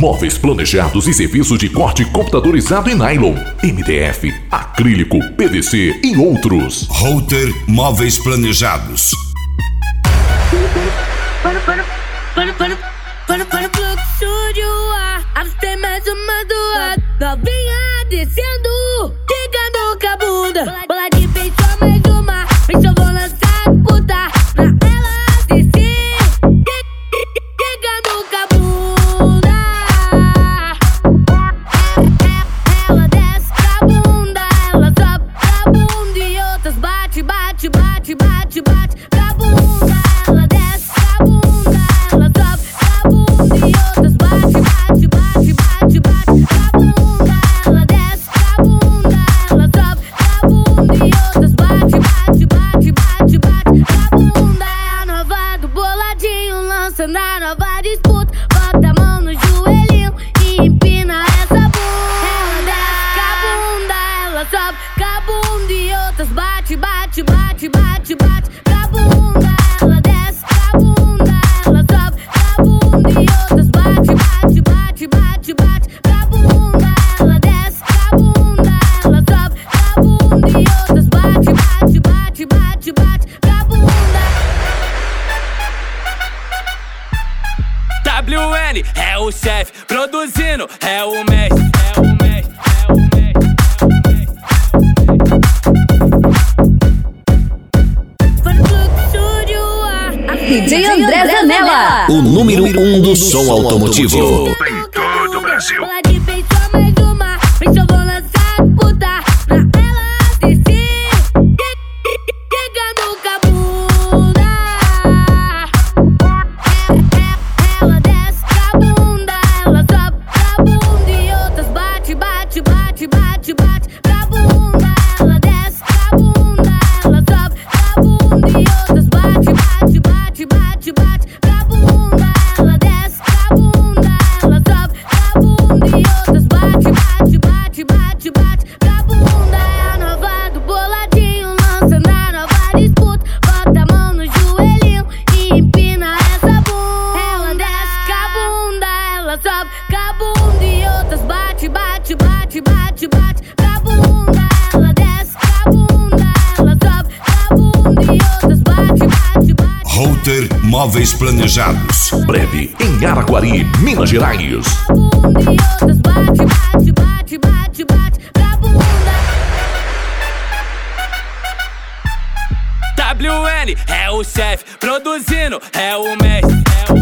móveis planejados e serviço de corte computadorizado em nylon, MDF, acrílico, PVC e outros. Router Móveis Planejados. Tem mais uma do novinha descendo, chegando com a bunda. Bola de peito, mais uma, vem eu vou lançar puta pra ela descer, chegando com a bunda. Ela desce com a bunda, ela sobe com a bunda e outras bate, bate, bate, bate, bate com a bunda. Ela desce com a bunda, ela sobe com a bunda e outras bate, bate, bate, bate, bate com a bunda. Ela desce com a bunda, ela sobe com a bunda e outras bate, bate, bate, bate, bate com a bunda. É a nova do boladinho, lança na nova disputa. Bota a mão no joelhinho e empina essa bunda. Ela desce com a bunda, ela sobe com a bunda e outras bate, bate, bate, bate, bate com a bunda. Ela desce com a bunda, ela sobe com a bunda e outras bate, bate, bate, bate, bate com a bunda. Ela desce com a bunda, ela sobe com a bunda e outras bate, bate, bate, bate, bate com a bunda. WN é o chefe, produzindo é o mestre, é o mestre, é o mestre. DJ André Zanella, o número 1 do som automotivo. Em todo o Brasil. Bola de peito, mais uma, vem eu vou lançar puta pra ela descer, chegando com a bunda. Ela desce com a bunda, ela sobe com a bunda e outras bate, bate, bate, bate, bate com a bunda. Ela desce com a bunda, ela sobe com a bunda e outras bate, bate, bate, bate, bate com a bunda. Ela desce com a bunda, ela sobe com a bunda e outras bate, bate, bate, bate, bate com a bunda. É a nova do boladinho, lança na nova disputa. Bota a mão no joelhinho e empina essa bunda. Ela desce com a bunda, ela sobe com a bunda e outras bate, bate, bate, bate, bate com a bunda. Ela desce com a bunda, ela sobe com a bunda e outras bate, bate, bate. Router Móveis Planejados. Breve em Araquari, Minas Gerais. Bunda e outras bate, bate, bate, bate, bate com a bunda. WN é o chefe, produzindo é o mestre, é o